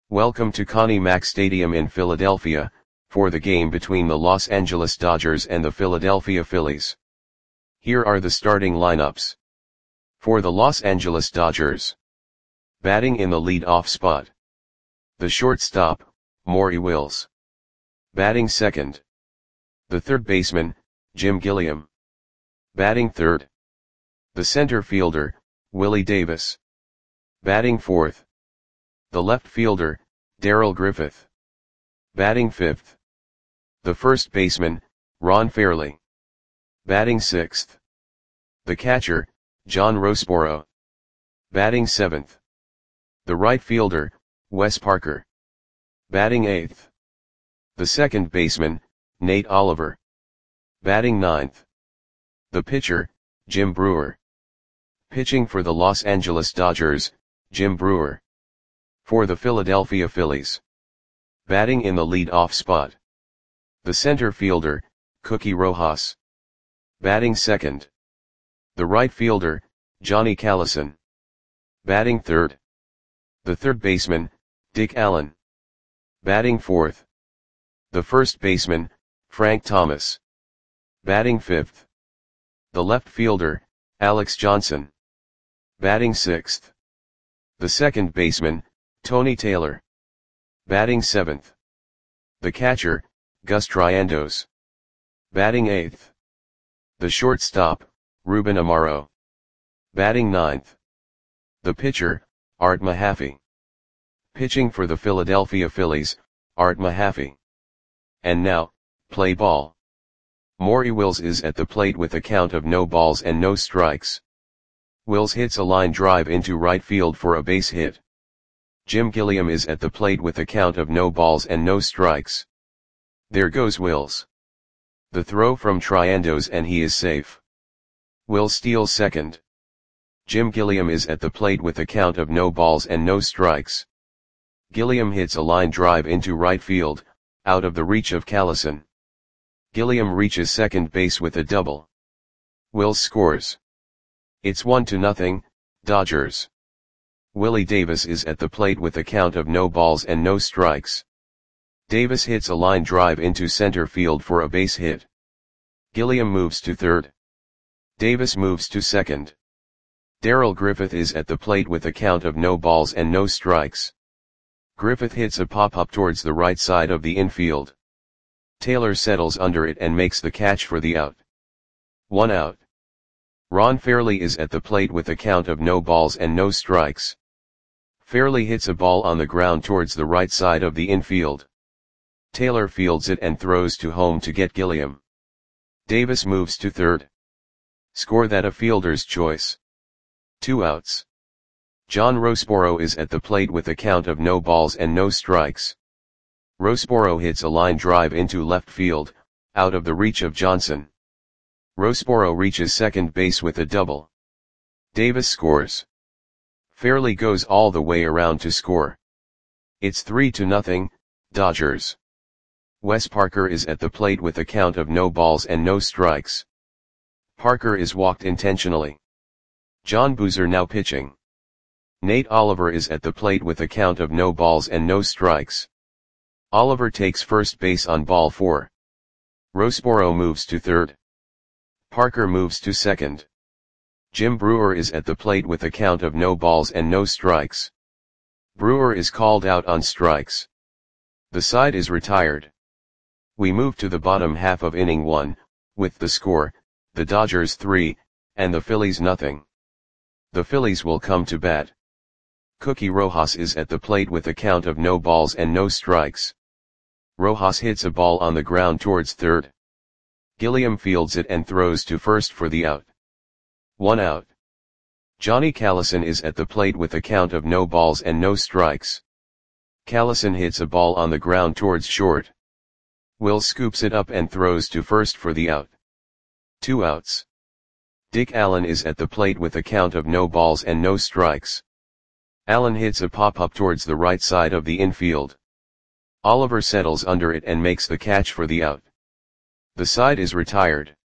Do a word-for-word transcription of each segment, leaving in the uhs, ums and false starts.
Welcome to Connie Mack Stadium in Philadelphia, for the game between the Los Angeles Dodgers and the Philadelphia Phillies. Here are the starting lineups. For the Los Angeles Dodgers. Batting in the lead-off spot. The shortstop, Maury Wills. Batting second. The third baseman, Jim Gilliam. Batting third. The center fielder, Willie Davis. Batting fourth. The left fielder, Darrell Griffith. Batting fifth. The first baseman, Ron Fairly. Batting sixth. The catcher, John Roseboro. Batting seventh. The right fielder, Wes Parker. Batting eighth. The second baseman, Nate Oliver. Batting ninth. The pitcher, Jim Brewer. Pitching for the Los Angeles Dodgers, Jim Brewer. For the Philadelphia Phillies. Batting in the lead-off spot. The center fielder, Cookie Rojas. Batting second. The right fielder, Johnny Callison. Batting third. The third baseman, Dick Allen. Batting fourth. The first baseman, Frank Thomas. Batting fifth. The left fielder, Alex Johnson. Batting sixth. The second baseman, Tony Taylor. Batting seventh. The catcher, Gus Triandos. Batting eighth. The shortstop, Ruben Amaro. Batting ninth. The pitcher, Art Mahaffey. Pitching for the Philadelphia Phillies, Art Mahaffey. And now, play ball. Maury Wills is at the plate with a count of no balls and no strikes. Wills hits a line drive into right field for a base hit. Jim Gilliam is at the plate with a count of no balls and no strikes. There goes Wills. The throw from Triandos and he is safe. Wills steals second. Jim Gilliam is at the plate with a count of no balls and no strikes. Gilliam hits a line drive into right field, out of the reach of Callison. Gilliam reaches second base with a double. Wills scores. It's one to nothing, Dodgers. Willie Davis is at the plate with a count of no balls and no strikes. Davis hits a line drive into center field for a base hit. Gilliam moves to third. Davis moves to second. Darrell Griffith is at the plate with a count of no balls and no strikes. Griffith hits a pop-up towards the right side of the infield. Taylor settles under it and makes the catch for the out. One out. Ron Fairly is at the plate with a count of no balls and no strikes. Fairly hits a ball on the ground towards the right side of the infield. Taylor fields it and throws to home to get Gilliam. Davis moves to third. Score that a fielder's choice. Two outs. John Roseboro is at the plate with a count of no balls and no strikes. Roseboro hits a line drive into left field, out of the reach of Johnson. Roseboro reaches second base with a double. Davis scores. Fairly goes all the way around to score. It's three to nothing, Dodgers. Wes Parker is at the plate with a count of no balls and no strikes. Parker is walked intentionally. John Boozer now pitching. Nate Oliver is at the plate with a count of no balls and no strikes. Oliver takes first base on ball four. Roseboro moves to third. Parker moves to second. Jim Brewer is at the plate with a count of no balls and no strikes. Brewer is called out on strikes. The side is retired. We move to the bottom half of inning one, with the score, the Dodgers three, and the Phillies nothing. The Phillies will come to bat. Cookie Rojas is at the plate with a count of no balls and no strikes. Rojas hits a ball on the ground towards third. Gilliam fields it and throws to first for the out. One out. Johnny Callison is at the plate with a count of no balls and no strikes. Callison hits a ball on the ground towards short. Wills scoops it up and throws to first for the out. Two outs. Dick Allen is at the plate with a count of no balls and no strikes. Allen hits a pop-up towards the right side of the infield. Oliver settles under it and makes the catch for the out. The side is retired.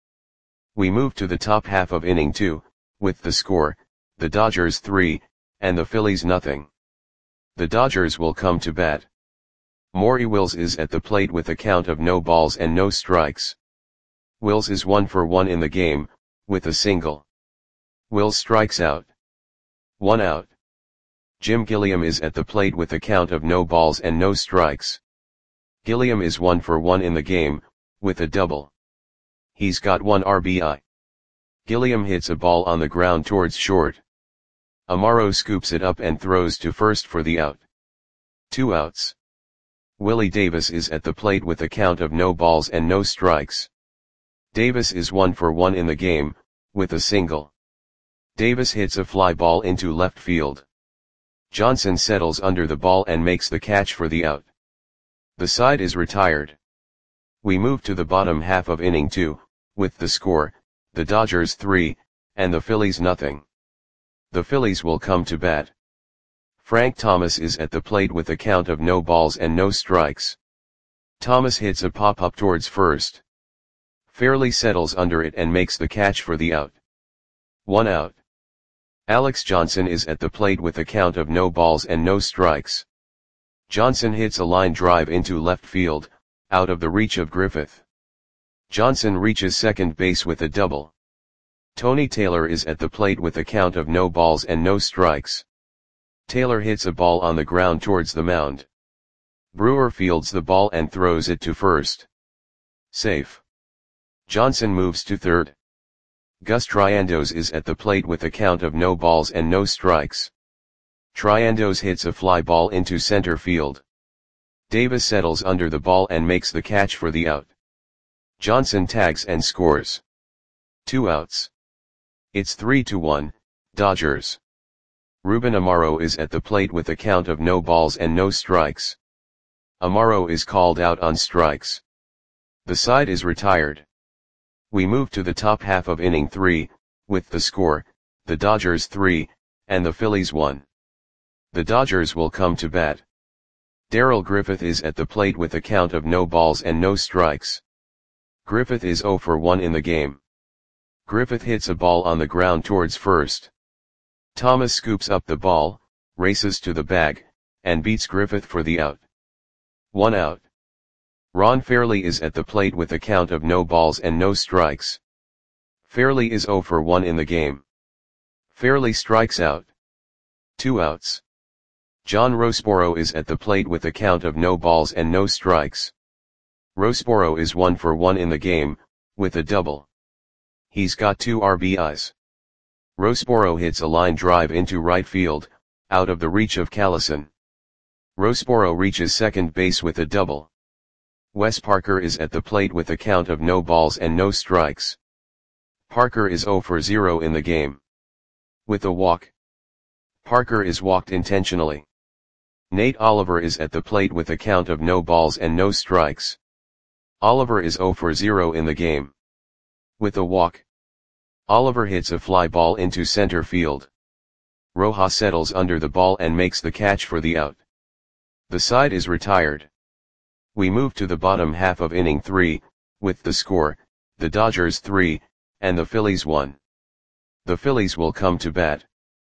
We move to the top half of inning two, with the score, the Dodgers three, and the Phillies nothing. The Dodgers will come to bat. Maury Wills is at the plate with a count of no balls and no strikes. Wills is one for one in the game, with a single. Wills strikes out. One out. Jim Gilliam is at the plate with a count of no balls and no strikes. Gilliam is one for one in the game, with a double. He's got one R B I. Gilliam hits a ball on the ground towards short. Amaro scoops it up and throws to first for the out. Two outs. Willie Davis is at the plate with a count of no balls and no strikes. Davis is one for one in the game, with a single. Davis hits a fly ball into left field. Johnson settles under the ball and makes the catch for the out. The side is retired. We move to the bottom half of inning two, with the score, the Dodgers three, and the Phillies nothing. The Phillies will come to bat. Frank Thomas is at the plate with a count of no balls and no strikes. Thomas hits a pop-up towards first. Fairley settles under it and makes the catch for the out. One out. Alex Johnson is at the plate with a count of no balls and no strikes. Johnson hits a line drive into left field, out of the reach of Griffith. Johnson reaches second base with a double. Tony Taylor is at the plate with a count of no balls and no strikes. Taylor hits a ball on the ground towards the mound. Brewer fields the ball and throws it to first. Safe. Johnson moves to third. Gus Triandos is at the plate with a count of no balls and no strikes. Triandos hits a fly ball into center field. Davis settles under the ball and makes the catch for the out. Johnson tags and scores. Two outs. It's three to one, Dodgers. Ruben Amaro is at the plate with a count of no balls and no strikes. Amaro is called out on strikes. The side is retired. We move to the top half of inning three, with the score, the Dodgers three, and the Phillies one. The Dodgers will come to bat. Darrell Griffith is at the plate with a count of no balls and no strikes. Griffith is zero for one in the game. Griffith hits a ball on the ground towards first. Thomas scoops up the ball, races to the bag, and beats Griffith for the out. One out. Ron Fairley is at the plate with a count of no balls and no strikes. Fairley is zero for one in the game. Fairley strikes out. Two outs. John Roseboro is at the plate with a count of no balls and no strikes. Roseboro is one for one in the game, with a double. He's got two R B Is. Roseboro hits a line drive into right field, out of the reach of Callison. Roseboro reaches second base with a double. Wes Parker is at the plate with a count of no balls and no strikes. Parker is zero for zero in the game. With a walk. Parker is walked intentionally. Nate Oliver is at the plate with a count of no balls and no strikes. Oliver is zero for zero in the game. With a walk. Oliver hits a fly ball into center field. Rojas settles under the ball and makes the catch for the out. The side is retired. We move to the bottom half of inning three, with the score, the Dodgers three, and the Phillies one. The Phillies will come to bat.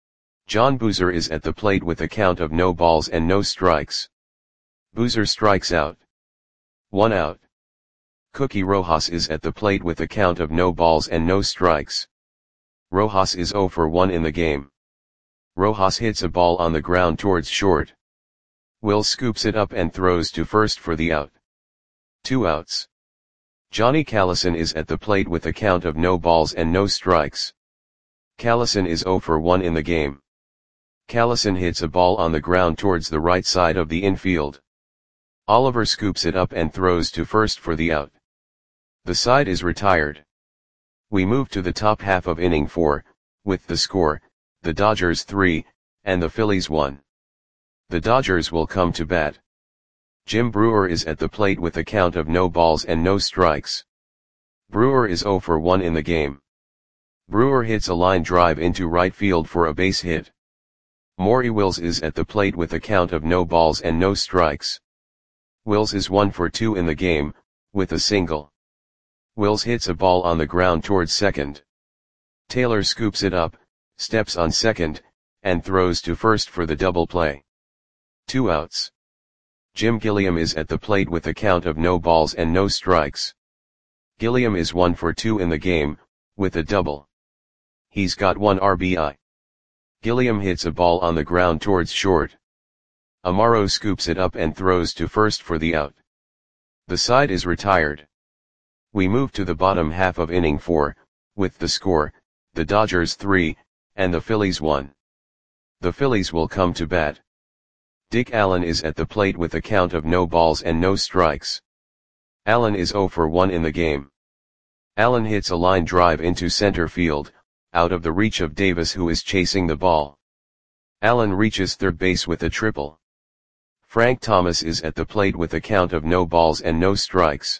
John Boozer is at the plate with a count of no balls and no strikes. Boozer strikes out. One out. Cookie Rojas is at the plate with a count of no balls and no strikes. Rojas is zero for one in the game. Rojas hits a ball on the ground towards short. Will scoops it up and throws to first for the out. Two outs. Johnny Callison is at the plate with a count of no balls and no strikes. Callison is zero for one in the game. Callison hits a ball on the ground towards the right side of the infield. Oliver scoops it up and throws to first for the out. The side is retired. We move to the top half of inning four, with the score, the Dodgers three, and the Phillies one. The Dodgers will come to bat. Jim Brewer is at the plate with a count of no balls and no strikes. Brewer is zero for one in the game. Brewer hits a line drive into right field for a base hit. Maury Wills is at the plate with a count of no balls and no strikes. Wills is one for two in the game, with a single. Wills hits a ball on the ground towards second. Taylor scoops it up, steps on second, and throws to first for the double play. Two outs. Jim Gilliam is at the plate with a count of no balls and no strikes. Gilliam is one for two in the game, with a double. He's got one R B I. Gilliam hits a ball on the ground towards short. Amaro scoops it up and throws to first for the out. The side is retired. We move to the bottom half of inning four, with the score, the Dodgers three, and the Phillies one. The Phillies will come to bat. Dick Allen is at the plate with a count of no balls and no strikes. Allen is zero for one in the game. Allen hits a line drive into center field, out of the reach of Davis, who is chasing the ball. Allen reaches third base with a triple. Frank Thomas is at the plate with a count of no balls and no strikes.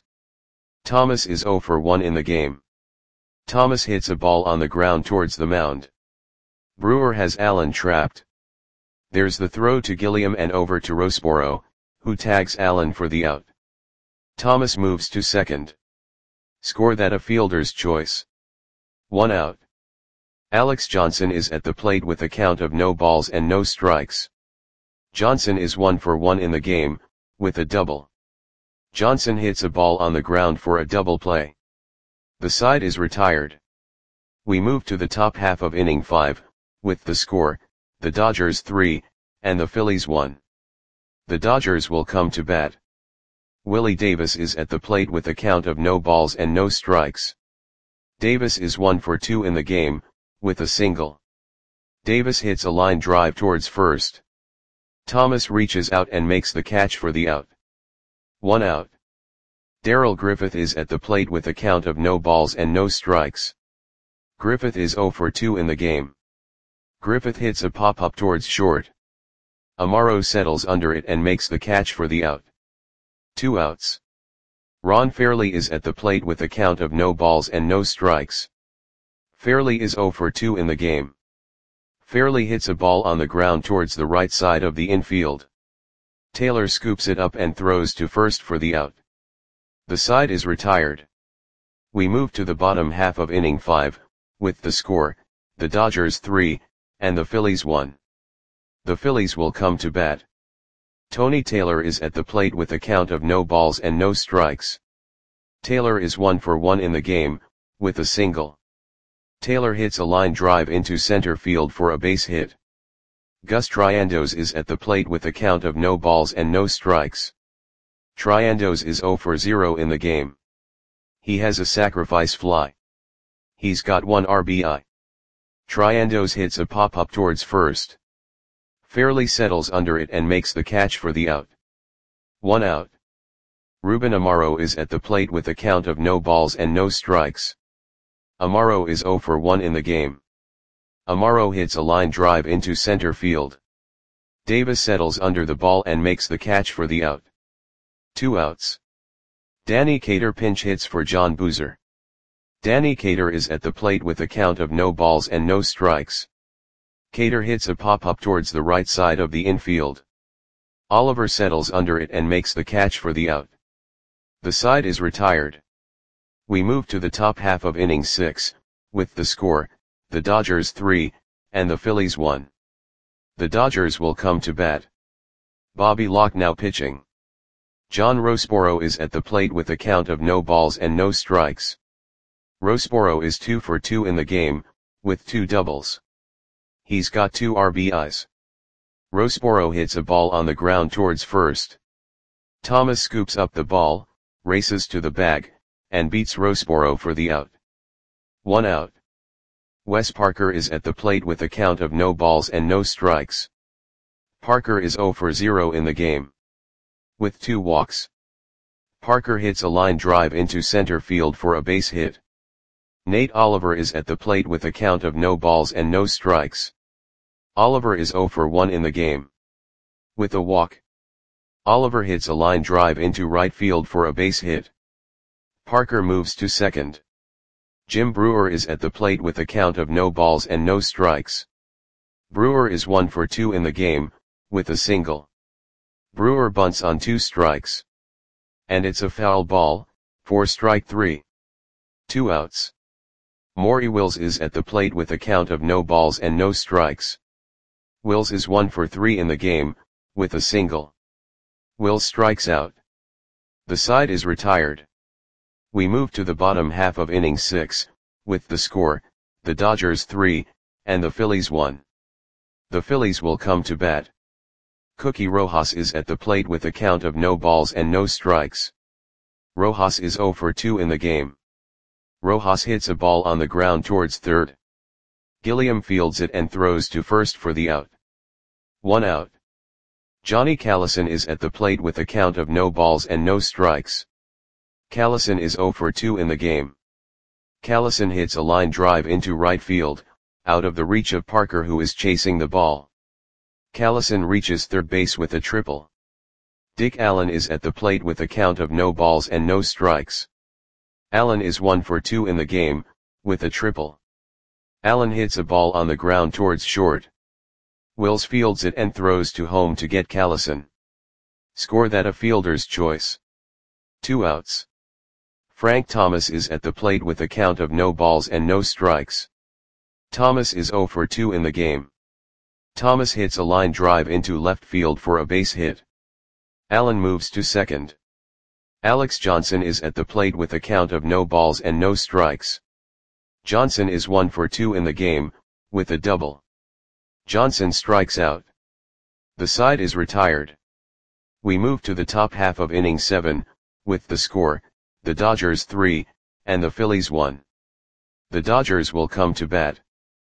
Thomas is zero for one in the game. Thomas hits a ball on the ground towards the mound. Brewer has Allen trapped. There's the throw to Gilliam and over to Roseboro, who tags Allen for the out. Thomas moves to second. Score that a fielder's choice. One out. Alex Johnson is at the plate with a count of no balls and no strikes. Johnson is one for one in the game, with a double. Johnson hits a ball on the ground for a double play. The side is retired. We move to the top half of inning five, with the score, the Dodgers three, and the Phillies one. The Dodgers will come to bat. Willie Davis is at the plate with a count of no balls and no strikes. Davis is one for two in the game, with a single. Davis hits a line drive towards first. Thomas reaches out and makes the catch for the out. One out. Darrell Griffith is at the plate with a count of no balls and no strikes. Griffith is zero for two in the game. Griffith hits a pop-up towards short. Amaro settles under it and makes the catch for the out. Two outs. Ron Fairly is at the plate with a count of no balls and no strikes. Fairly is zero for two in the game. Fairly hits a ball on the ground towards the right side of the infield. Taylor scoops it up and throws to first for the out. The side is retired. We move to the bottom half of inning five, with the score, the Dodgers three, and the Phillies one. The Phillies will come to bat. Tony Taylor is at the plate with a count of no balls and no strikes. Taylor is one for one in the game, with a single. Taylor hits a line drive into center field for a base hit. Gus Triandos is at the plate with a count of no balls and no strikes. Triandos is zero for zero in the game. He has a sacrifice fly. He's got one R B I. Triandos hits a pop-up towards first. Fairly settles under it and makes the catch for the out. One out. Ruben Amaro is at the plate with a count of no balls and no strikes. Amaro is zero for one in the game. Amaro hits a line drive into center field. Davis settles under the ball and makes the catch for the out. Two outs. Danny Cater pinch hits for John Boozer. Danny Cater is at the plate with a count of no balls and no strikes. Cater hits a pop-up towards the right side of the infield. Oliver settles under it and makes the catch for the out. The side is retired. We move to the top half of inning six, with the score, the Dodgers three, and the Phillies one. The Dodgers will come to bat. Bobby Locke now pitching. John Roseboro is at the plate with a count of no balls and no strikes. Roseboro is two for two in the game, with two doubles. He's got two R B Is. Roseboro hits a ball on the ground towards first. Thomas scoops up the ball, races to the bag, and beats Roseboro for the out. One out. Wes Parker is at the plate with a count of no balls and no strikes. Parker is zero for zero in the game. With two walks. Parker hits a line drive into center field for a base hit. Nate Oliver is at the plate with a count of no balls and no strikes. Oliver is zero for one in the game. With a walk. Oliver hits a line drive into right field for a base hit. Parker moves to second. Jim Brewer is at the plate with a count of no balls and no strikes. Brewer is one for two in the game, with a single. Brewer bunts on two strikes. And it's a foul ball, for strike three. Two outs. Maury Wills is at the plate with a count of no balls and no strikes. Wills is one for three in the game, with a single. Wills strikes out. The side is retired. We move to the bottom half of inning six, with the score, the Dodgers three, and the Phillies one. The Phillies will come to bat. Cookie Rojas is at the plate with a count of no balls and no strikes. Rojas is oh for two in the game. Rojas hits a ball on the ground towards third. Gilliam fields it and throws to first for the out. One out. Johnny Callison is at the plate with a count of no balls and no strikes. Callison is oh for two in the game. Callison hits a line drive into right field, out of the reach of Parker, who is chasing the ball. Callison reaches third base with a triple. Dick Allen is at the plate with a count of no balls and no strikes. Allen is one for two in the game, with a triple. Allen hits a ball on the ground towards short. Wills fields it and throws to home to get Callison. Score that a fielder's choice. Two outs. Frank Thomas is at the plate with a count of no balls and no strikes. Thomas is oh for two in the game. Thomas hits a line drive into left field for a base hit. Allen moves to second. Alex Johnson is at the plate with a count of no balls and no strikes. Johnson is one for two in the game, with a double. Johnson strikes out. The side is retired. We move to the top half of inning seven, with the score, the Dodgers three, and the Phillies one. The Dodgers will come to bat.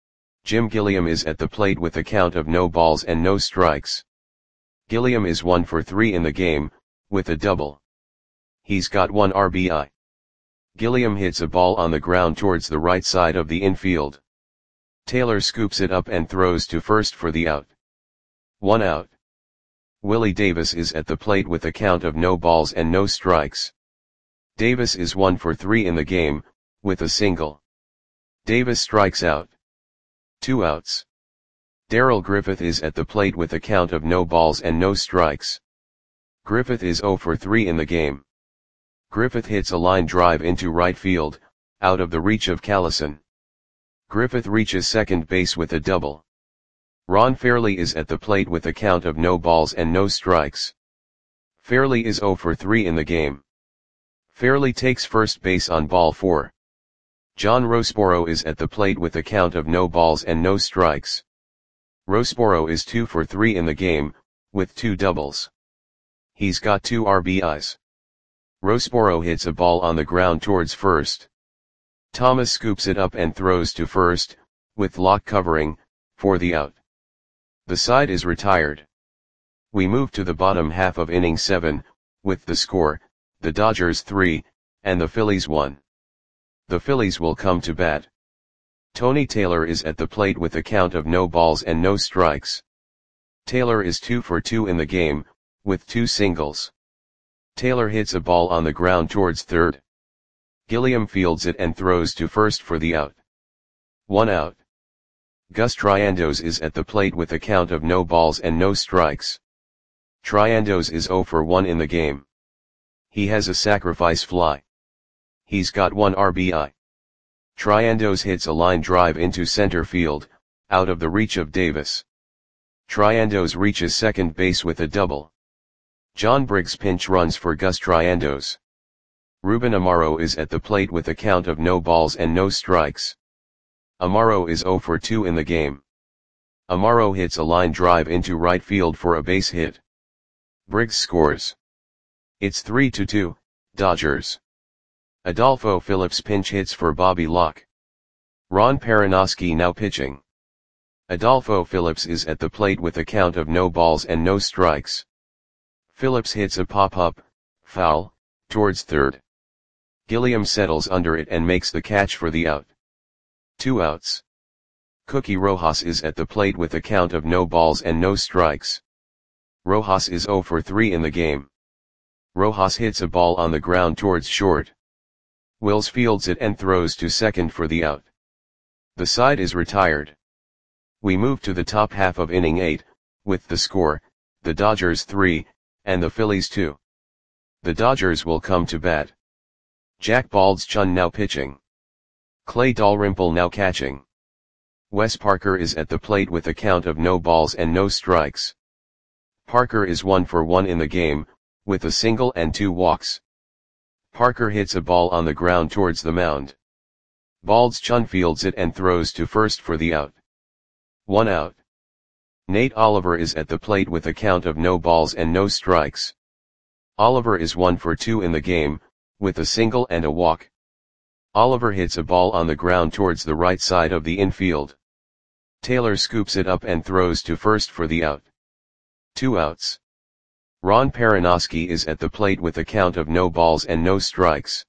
Jim Gilliam is at the plate with a count of no balls and no strikes. Gilliam is one for three in the game, with a double. He's got one R B I. Gilliam hits a ball on the ground towards the right side of the infield. Taylor scoops it up and throws to first for the out. One out. Willie Davis is at the plate with a count of no balls and no strikes. Davis is one for three in the game, with a single. Davis strikes out. Two outs. Darrell Griffith is at the plate with a count of no balls and no strikes. Griffith is oh for three in the game. Griffith hits a line drive into right field, out of the reach of Callison. Griffith reaches second base with a double. Ron Fairley is at the plate with a count of no balls and no strikes. Fairley is oh for three in the game. Fairley takes first base on ball four. John Roseboro is at the plate with a count of no balls and no strikes. Roseboro is two for three in the game, with two doubles. He's got two R B Is. Roseboro hits a ball on the ground towards first. Thomas scoops it up and throws to first, with Locke covering, for the out. The side is retired. We move to the bottom half of inning seven, with the score, the Dodgers three, and the Phillies one. The Phillies will come to bat. Tony Taylor is at the plate with a count of no balls and no strikes. Taylor is two for two in the game, with two singles. Taylor hits a ball on the ground towards third. Gilliam fields it and throws to first for the out. One out. Gus Triandos is at the plate with a count of no balls and no strikes. Triandos is oh for one in the game. He has a sacrifice fly. He's got one R B I. Triandos hits a line drive into center field, out of the reach of Davis. Triandos reaches second base with a double. John Briggs pinch runs for Gus Triandos. Ruben Amaro is at the plate with a count of no balls and no strikes. Amaro is oh for two in the game. Amaro hits a line drive into right field for a base hit. Briggs scores. It's three to two, Dodgers. Adolfo Phillips pinch hits for Bobby Locke. Ron Perinoski now pitching. Adolfo Phillips is at the plate with a count of no balls and no strikes. Phillips hits a pop-up, foul, towards third. Gilliam settles under it and makes the catch for the out. Two outs. Cookie Rojas is at the plate with a count of no balls and no strikes. Rojas is oh for three in the game. Rojas hits a ball on the ground towards short. Wills fields it and throws to second for the out. The side is retired. We move to the top half of inning eight, with the score, the Dodgers three, and the Phillies two. The Dodgers will come to bat. Jack Baldschun now pitching. Clay Dalrymple now catching. Wes Parker is at the plate with a count of no balls and no strikes. Parker is one for one in the game, with a single and two walks. Parker hits a ball on the ground towards the mound. Bald's Chun fields it and throws to first for the out. One out. Nate Oliver is at the plate with a count of no balls and no strikes. Oliver is one for two in the game, with a single and a walk. Oliver hits a ball on the ground towards the right side of the infield. Taylor scoops it up and throws to first for the out. Two outs. Ron Perinoski is at the plate with a count of no balls and no strikes.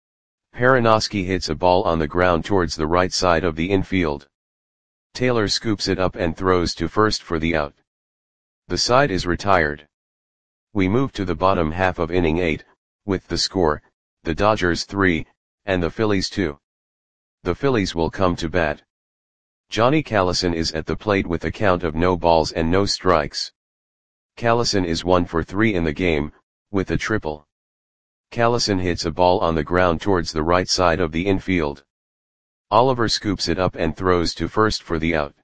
Perinoski hits a ball on the ground towards the right side of the infield. Taylor scoops it up and throws to first for the out. The side is retired. We move to the bottom half of inning eight, with the score, the Dodgers three, and the Phillies two. The Phillies will come to bat. Johnny Callison is at the plate with a count of no balls and no strikes. Callison is one for three in the game, with a triple. Callison hits a ball on the ground towards the right side of the infield. Oliver scoops it up and throws to first for the out.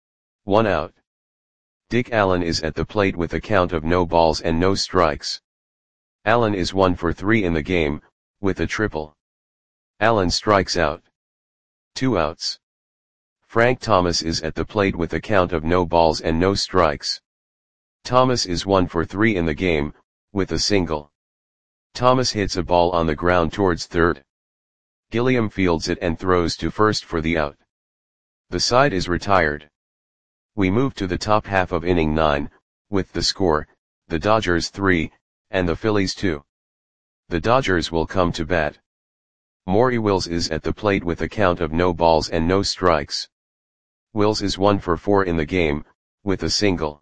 One out. Dick Allen is at the plate with a count of no balls and no strikes. Allen is one for three in the game, with a triple. Allen strikes out. Two outs. Frank Thomas is at the plate with a count of no balls and no strikes. Thomas is one for three in the game, with a single. Thomas hits a ball on the ground towards third. Gilliam fields it and throws to first for the out. The side is retired. We move to the top half of inning nine, with the score, the Dodgers three, and the Phillies two. The Dodgers will come to bat. Maury Wills is at the plate with a count of no balls and no strikes. Wills is one for four in the game, with a single.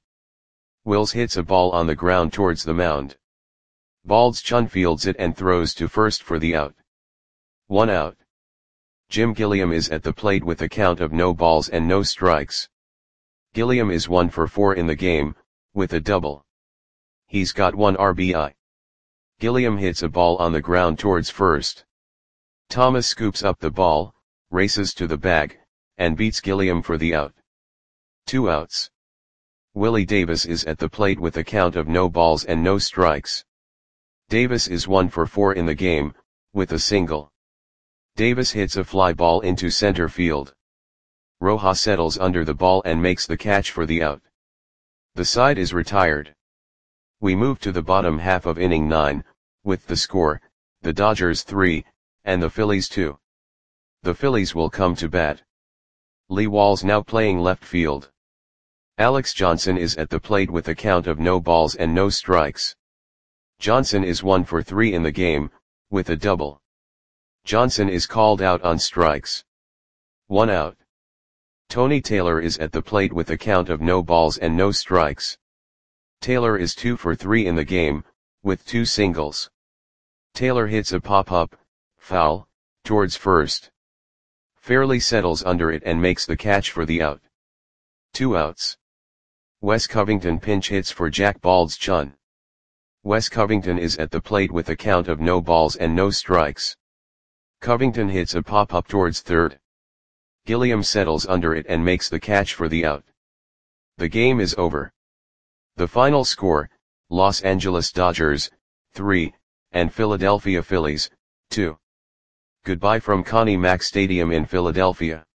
Wills hits a ball on the ground towards the mound. Bald's Chun fields it and throws to first for the out. One out. Jim Gilliam is at the plate with a count of no balls and no strikes. Gilliam is one for four in the game, with a double. He's got one R B I. Gilliam hits a ball on the ground towards first. Thomas scoops up the ball, races to the bag, and beats Gilliam for the out. Two outs. Willie Davis is at the plate with a count of no balls and no strikes. Davis is one for four in the game, with a single. Davis hits a fly ball into center field. Rojas settles under the ball and makes the catch for the out. The side is retired. We move to the bottom half of inning nine, with the score, the Dodgers three, and the Phillies two. The Phillies will come to bat. Lee Wall's now playing left field. Alex Johnson is at the plate with a count of no balls and no strikes. Johnson is one for three in the game, with a double. Johnson is called out on strikes. One out. Tony Taylor is at the plate with a count of no balls and no strikes. Taylor is two for three in the game, with two singles. Taylor hits a pop-up, foul, towards first. Fairly settles under it and makes the catch for the out. Two outs. Wes Covington pinch hits for Jack Bald's Chun. Wes Covington is at the plate with a count of no balls and no strikes. Covington hits a pop-up towards third. Gilliam settles under it and makes the catch for the out. The game is over. The final score, Los Angeles Dodgers, three, and Philadelphia Phillies, two. Goodbye from Connie Mack Stadium in Philadelphia.